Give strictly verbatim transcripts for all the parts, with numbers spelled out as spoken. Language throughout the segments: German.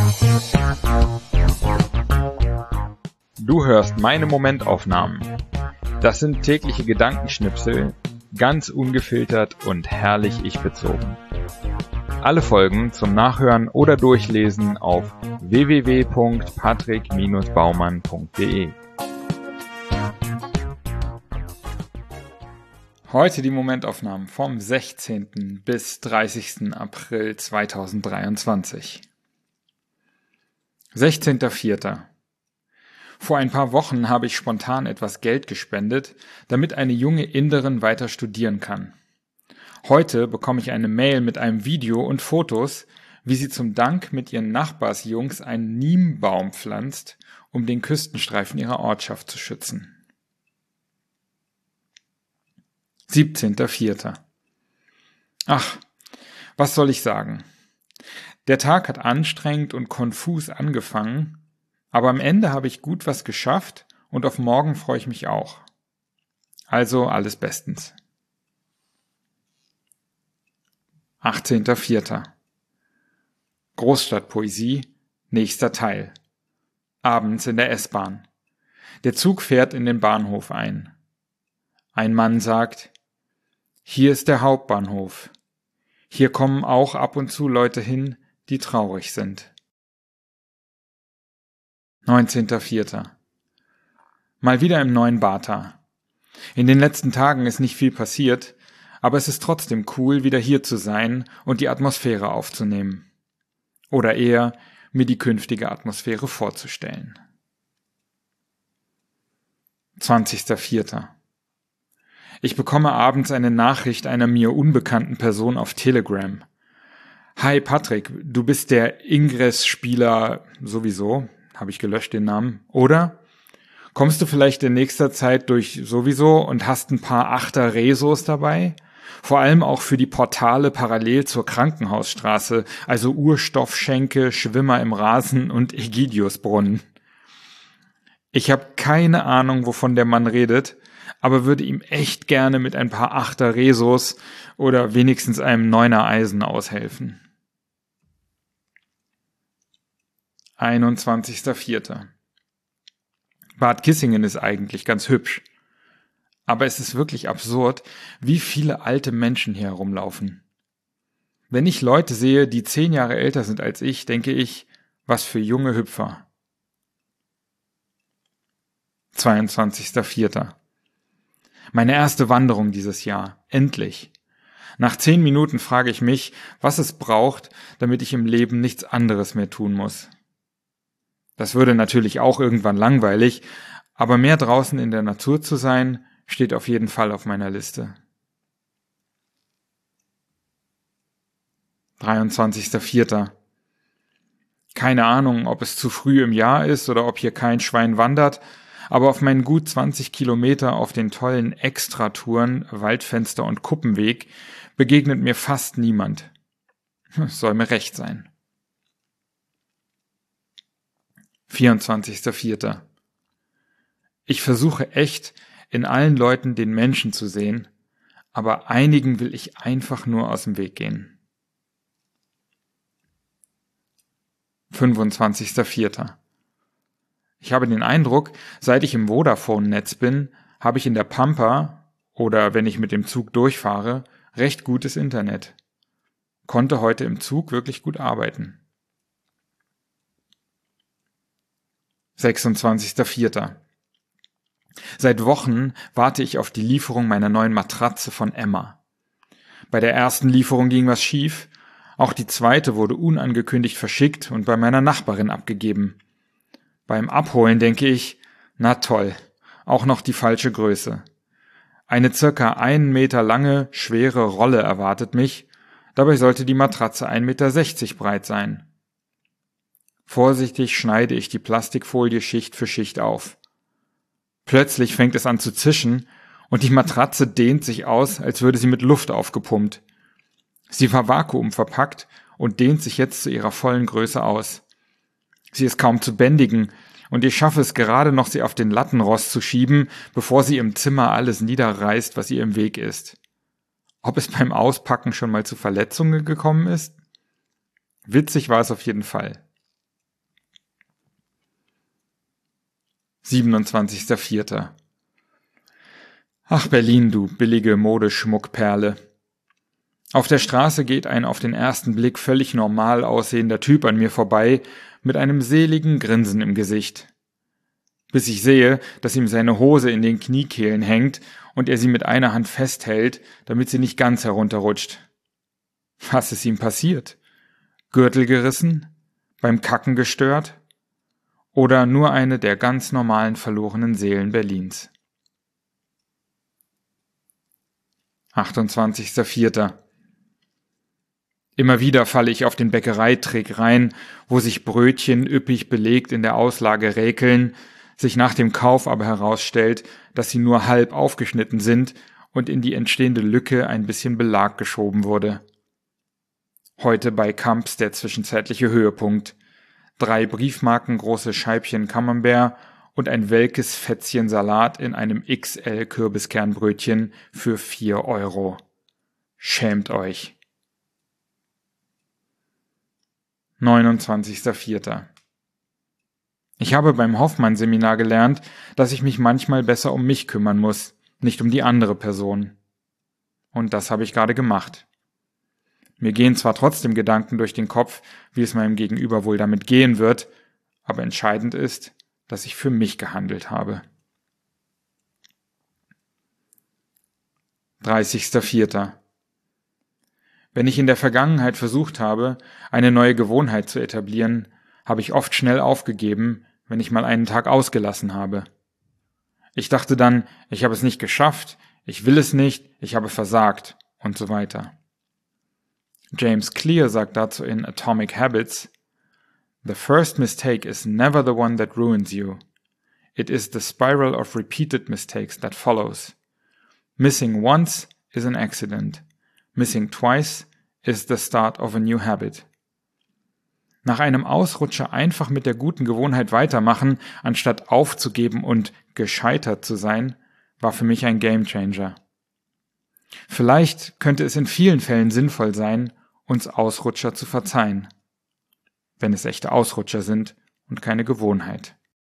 Du hörst meine Momentaufnahmen. Das sind tägliche Gedankenschnipsel, ganz ungefiltert und herrlich ich-bezogen. Alle Folgen zum Nachhören oder Durchlesen auf w w w punkt patrick Bindestrich baumann punkt d e. Heute die Momentaufnahmen vom sechzehnten bis dreißigsten April zweitausenddreiundzwanzig. sechzehnter vierter Vor ein paar Wochen habe ich spontan etwas Geld gespendet, damit eine junge Inderin weiter studieren kann. Heute bekomme ich eine Mail mit einem Video und Fotos, wie sie zum Dank mit ihren Nachbarsjungs einen Niembaum pflanzt, um den Küstenstreifen ihrer Ortschaft zu schützen. siebzehnter vierter Ach, was soll ich sagen? Der Tag hat anstrengend und konfus angefangen, aber am Ende habe ich gut was geschafft und auf morgen freue ich mich auch. Also alles bestens. achtzehnter vierter Großstadtpoesie, nächster Teil. Abends in der S-Bahn. Der Zug fährt in den Bahnhof ein. Ein Mann sagt: Hier ist der Hauptbahnhof. Hier kommen auch ab und zu Leute hin, die traurig sind. neunzehnter vierter Mal wieder im neuen Bata. In den letzten Tagen ist nicht viel passiert, aber es ist trotzdem cool, wieder hier zu sein und die Atmosphäre aufzunehmen. Oder eher, mir die künftige Atmosphäre vorzustellen. zwanzigster vierter Ich bekomme abends eine Nachricht einer mir unbekannten Person auf Telegram. Hi Patrick, du bist der Ingress-Spieler sowieso, habe ich gelöscht den Namen, oder? Kommst du vielleicht in nächster Zeit durch sowieso und hast ein paar Achter Resos dabei? Vor allem auch für die Portale parallel zur Krankenhausstraße, also Urstoffschenke, Schwimmer im Rasen und Ägidiusbrunnen. Ich habe keine Ahnung, wovon der Mann redet, aber würde ihm echt gerne mit ein paar Achter Resos oder wenigstens einem Neuner Eisen aushelfen. einundzwanzigster vierter Bad Kissingen ist eigentlich ganz hübsch. Aber es ist wirklich absurd, wie viele alte Menschen hier herumlaufen. Wenn ich Leute sehe, die zehn Jahre älter sind als ich, denke ich, was für junge Hüpfer. zweiundzwanzigster vierter Meine erste Wanderung dieses Jahr. Endlich. Nach zehn Minuten frage ich mich, was es braucht, damit ich im Leben nichts anderes mehr tun muss. Das würde natürlich auch irgendwann langweilig, aber mehr draußen in der Natur zu sein, steht auf jeden Fall auf meiner Liste. dreiundzwanzigster vierter Keine Ahnung, ob es zu früh im Jahr ist oder ob hier kein Schwein wandert, aber auf meinen gut zwanzig Kilometer auf den tollen Extratouren Waldfenster und Kuppenweg begegnet mir fast niemand. Soll mir recht sein. vierundzwanzigster vierter Ich versuche echt, in allen Leuten den Menschen zu sehen, aber einigen will ich einfach nur aus dem Weg gehen. fünfundzwanzigster vierter Ich habe den Eindruck, seit ich im Vodafone-Netz bin, habe ich in der Pampa, oder wenn ich mit dem Zug durchfahre, recht gutes Internet. Konnte heute im Zug wirklich gut arbeiten. sechsundzwanzigster vierter Seit Wochen warte ich auf die Lieferung meiner neuen Matratze von Emma. Bei der ersten Lieferung ging was schief, auch die zweite wurde unangekündigt verschickt und bei meiner Nachbarin abgegeben. Beim Abholen denke ich, na toll, auch noch die falsche Größe. Eine circa einen Meter lange, schwere Rolle erwartet mich, dabei sollte die Matratze ein Meter sechzig breit sein. Vorsichtig schneide ich die Plastikfolie Schicht für Schicht auf. Plötzlich fängt es an zu zischen und die Matratze dehnt sich aus, als würde sie mit Luft aufgepumpt. Sie war vakuumverpackt und dehnt sich jetzt zu ihrer vollen Größe aus. Sie ist kaum zu bändigen und ich schaffe es gerade noch, sie auf den Lattenrost zu schieben, bevor sie im Zimmer alles niederreißt, was ihr im Weg ist. Ob es beim Auspacken schon mal zu Verletzungen gekommen ist? Witzig war es auf jeden Fall. siebenundzwanzigster vierter Ach Berlin, du billige Modeschmuckperle. Auf der Straße geht ein auf den ersten Blick völlig normal aussehender Typ an mir vorbei, mit einem seligen Grinsen im Gesicht. Bis ich sehe, dass ihm seine Hose in den Kniekehlen hängt und er sie mit einer Hand festhält, damit sie nicht ganz herunterrutscht. Was ist ihm passiert? Gürtel gerissen? Beim Kacken gestört? Oder nur eine der ganz normalen verlorenen Seelen Berlins? achtundzwanzigster vierter Immer wieder falle ich auf den Bäckereitrick rein, wo sich Brötchen üppig belegt in der Auslage räkeln, sich nach dem Kauf aber herausstellt, dass sie nur halb aufgeschnitten sind und in die entstehende Lücke ein bisschen Belag geschoben wurde. Heute bei Kamps der zwischenzeitliche Höhepunkt. Drei briefmarkengroße Scheibchen Camembert und ein welkes Fätzchen Salat in einem X L Kürbiskernbrötchen für vier Euro. Schämt euch. neunundzwanzigster vierter Ich habe beim Hoffmann-Seminar gelernt, dass ich mich manchmal besser um mich kümmern muss, nicht um die andere Person. Und das habe ich gerade gemacht. Mir gehen zwar trotzdem Gedanken durch den Kopf, wie es meinem Gegenüber wohl damit gehen wird, aber entscheidend ist, dass ich für mich gehandelt habe. dreißigster vierter Wenn ich in der Vergangenheit versucht habe, eine neue Gewohnheit zu etablieren, habe ich oft schnell aufgegeben, wenn ich mal einen Tag ausgelassen habe. Ich dachte dann, ich habe es nicht geschafft, ich will es nicht, ich habe versagt und so weiter. James Clear sagt dazu in Atomic Habits: The first mistake is never the one that ruins you. It is the spiral of repeated mistakes that follows. Missing once is an accident. Missing twice is the start of a new habit. Nach einem Ausrutscher einfach mit der guten Gewohnheit weitermachen, anstatt aufzugeben und gescheitert zu sein, war für mich ein Gamechanger. Vielleicht könnte es in vielen Fällen sinnvoll sein, uns Ausrutscher zu verzeihen, wenn es echte Ausrutscher sind und keine Gewohnheit.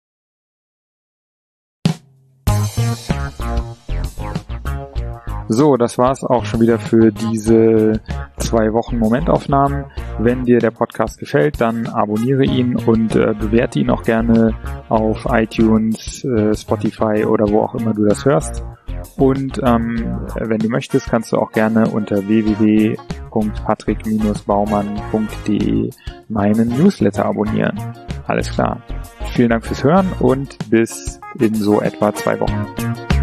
So, das war's auch schon wieder für diese zwei Wochen Momentaufnahmen. Wenn dir der Podcast gefällt, dann abonniere ihn und äh, bewerte ihn auch gerne auf iTunes, äh, Spotify oder wo auch immer du das hörst. Und ähm, wenn du möchtest, kannst du auch gerne unter w w w punkt patrick baumann punkt d e meinen Newsletter abonnieren. Alles klar. Vielen Dank fürs Hören und bis in so etwa zwei Wochen.